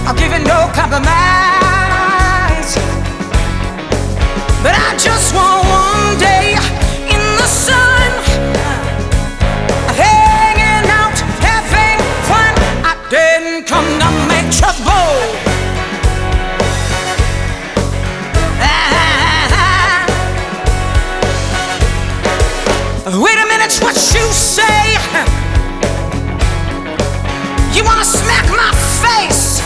I'll give it no compromise. But I just want one day in the sun, hanging out, having fun. I didn't come to make trouble. Wait a minute, what you say? You wanna smack my face?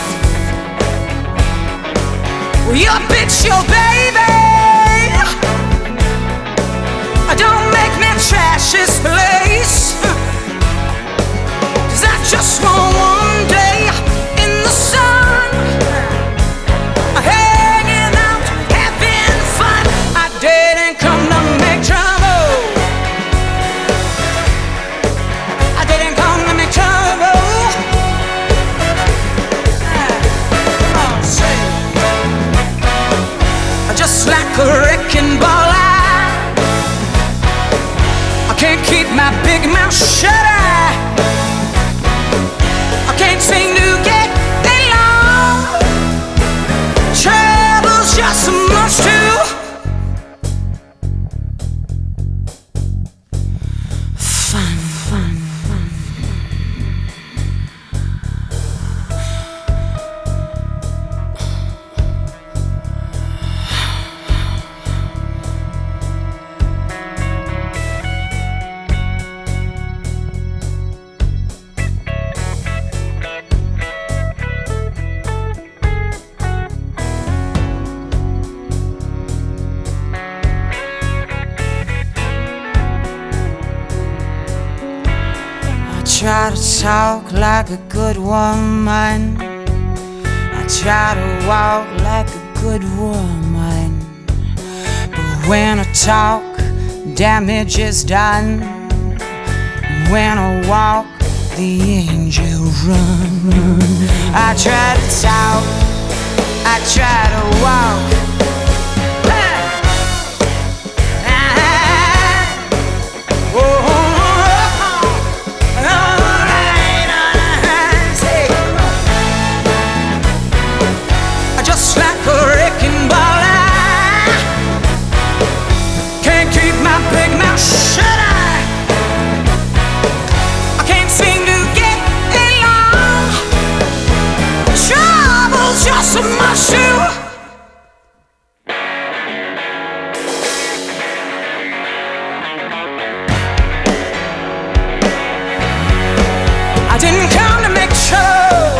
Well, you bitch, your baby. Don't make me trash this place, 'cause I just want one day in the sun, hanging out, having fun. I didn't come to make trouble. I didn't come to make trouble. Just like a wrecking ball, I can't keep my big mouth shut. I can't seem to get along. Trouble's just so much too fun. Try to talk like a good woman. I try to walk like a good woman. But when I talk, damage is done. When I walk, the angels run. I try to talk, I try to walk. Just like a wrecking ball, I can't keep my big mouth shut. I can't seem to get along. Trouble's just so much too. I didn't come to make trouble,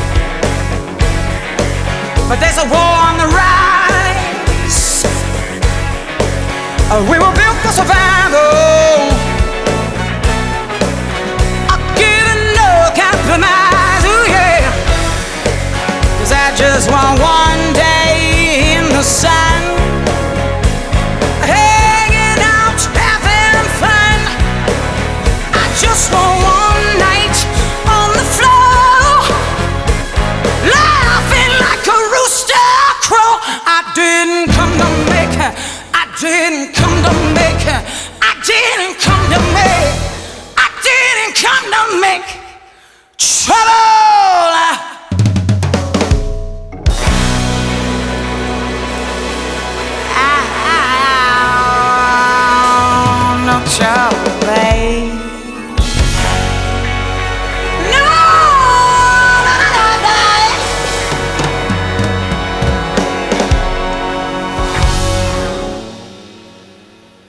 but there's a war on the rise. We were built for survival. I'll give it no compromise, ooh yeah. 'Cause I just want one day in the sun.